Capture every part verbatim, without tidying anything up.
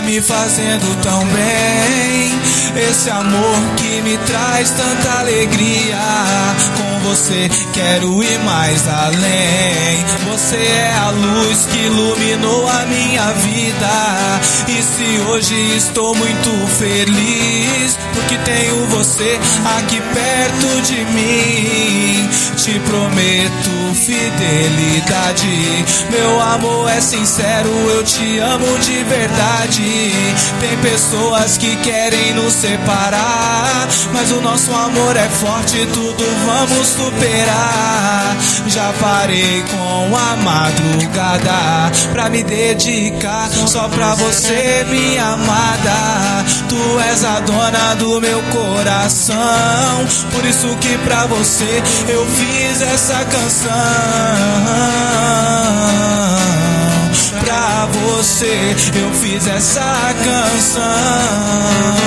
tá me fazendo tão bem. Esse amor que me traz tanta alegria. Com você quero ir mais além. Você é a luz que iluminou a minha vida. E se hoje estou muito feliz, porque tenho você aqui perto de mim. Te prometo fidelidade, meu amor é sincero, eu te amo de verdade. Tem pessoas que querem nos separar, mas o nosso amor é forte, tudo vamos superar. Já parei com a madrugada pra me dedicar só pra você, minha amada. Tu és a dona do meu coração, por isso que pra você eu fiz essa canção. Pra você eu fiz essa canção.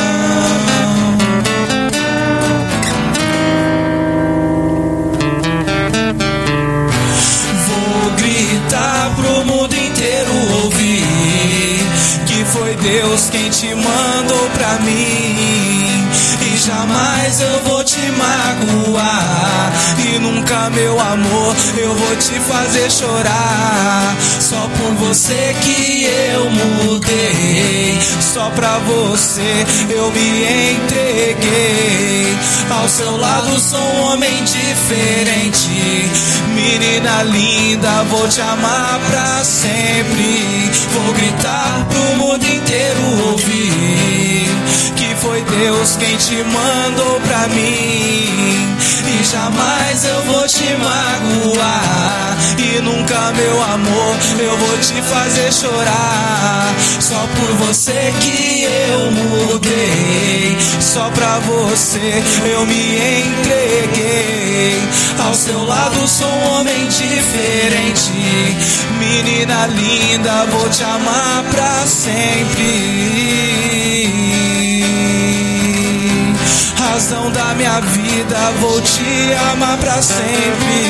Vou gritar pro mundo inteiro ouvir que foi Deus quem te mandou pra mim. E jamais eu vou te magoar, e nunca, meu amor, eu vou te fazer chorar. Só por você que eu mudei, só pra você eu me entreguei. Ao seu lado sou um homem diferente. Menina linda, vou te amar pra sempre. Vou gritar pro mundo inteiro ouvir que foi Deus quem te mandou pra mim. E jamais eu vou te magoar, e nunca, meu amor, eu vou te fazer chorar. Só por você que eu mudei, só pra você eu me entreguei. Ao seu lado sou um homem diferente. Menina linda, vou te amar pra sempre. Razão da minha vida, vou te amar pra sempre.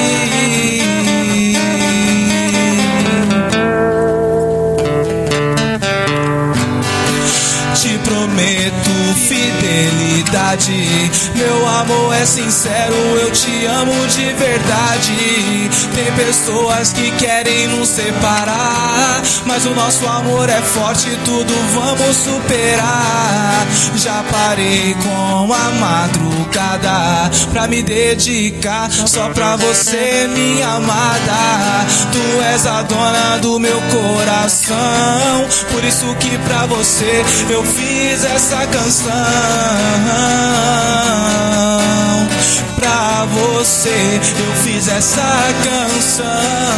Te prometo fidelidade, meu amor é sincero, eu te amo de verdade. Tem pessoas que querem nos separar, mas o nosso amor é forte, tudo vamos superar. Já parei com a madrugada pra me dedicar só pra você, minha amada. Tu és a dona do meu coração, por isso que pra você eu fiz essa canção. Pra você eu fiz essa canção.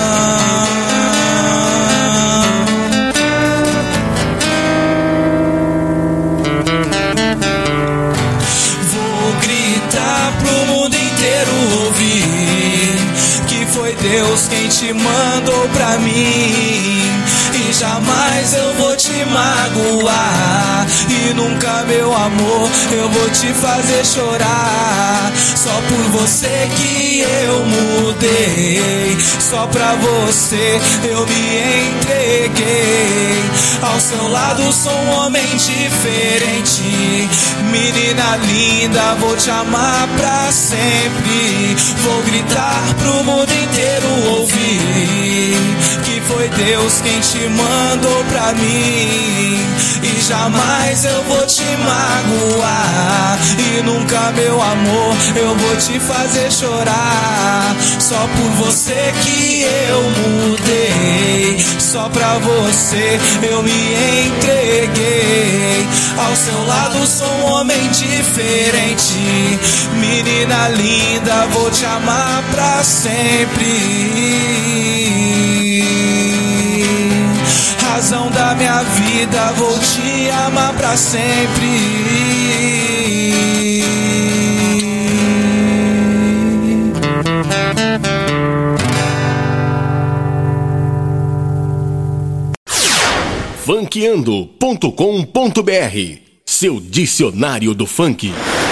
Vou gritar pro mundo inteiro ouvir que foi Deus quem te mandou pra mim. E jamais eu vou te magoar, e nunca, meu amor, eu vou te fazer chorar. Só por você que eu mudei, só pra você eu me entreguei. Ao seu lado sou um homem diferente. Menina linda, vou te amar pra sempre. Vou gritar pro mundo inteiro ouvir que foi Deus quem te mandou pra mim. E jamais eu vou te magoar, e nunca, meu amor, eu vou te fazer chorar. Só por você que eu mudei, só pra você eu me entreguei. Ao seu lado sou um homem diferente. Menina linda, vou te amar pra sempre. Razão da minha vida, vou te amar pra sempre. funkeando ponto com ponto br, seu dicionário do funk.